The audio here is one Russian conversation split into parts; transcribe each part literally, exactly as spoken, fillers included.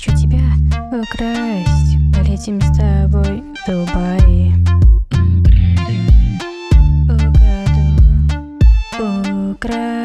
хочу тебя украсть. Полетим с тобой в Дубай. Украду,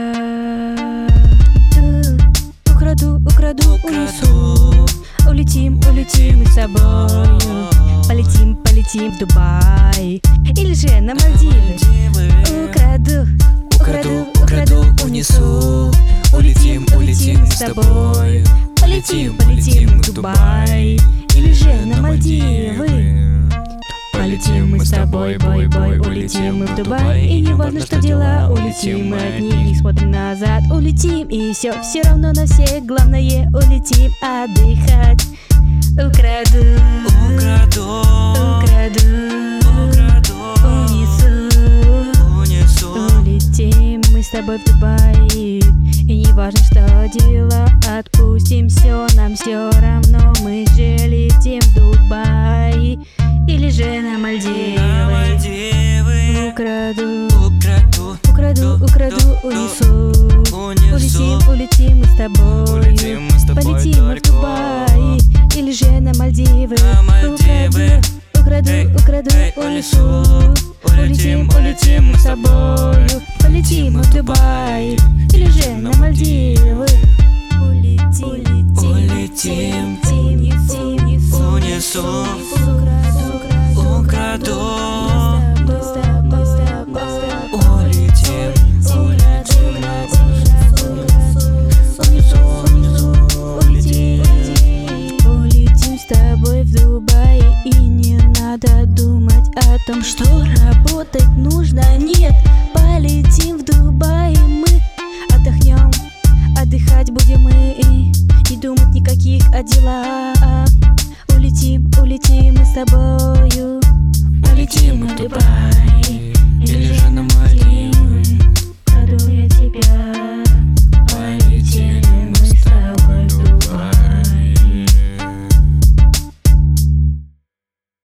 украду, украду, украду, унесу. Улетим, улетим мы с тобою. Полетим, полетим в Дубай. Или же на Мальдивы. Украду, украду, украду, унесу. Улетим, улетим с тобой. Полетим, полетим в Дубай. Или же на Мальдивы. Полетим мы с тобой, бой, бой, улетим мы в Дубай. И не важно, что дела, улетим мы одни, не смотрим назад. Улетим и все, все равно на всех. Главное, улетим отдыхать. Украду, Украду, украду, украду, унесу, унесу. улетим мы с тобой в Дубай. И не важно, что дела, отпустим все, нам все равно. Мы же летим в Дубай. Или же на Мальдивы. На Мальдивы. Украду, Украду, украду, украду, унесу. унесу. Улетим, улетим мы с тобой. Улетим мы с тобой Полетим мы в только. Дубай. Или же на Мальдивы. На Мальдивы. Украду, Эй, украду, эй, унесу. Улетим, улетим мы с тобою. Полетим мы в Дубай. Или же на Мальдивы. Улетим, Улетим, улетим, унесу. Украду, улетим, улетим, улетим с тобой в Дубай. И не надо думать о том, что работать нужно. Нет, полетим в Дубай. Мы отдохнем, отдыхать будем мы. Не думать никаких о делах. Улетим, улетим мы с тобою. Полетим в Дубай.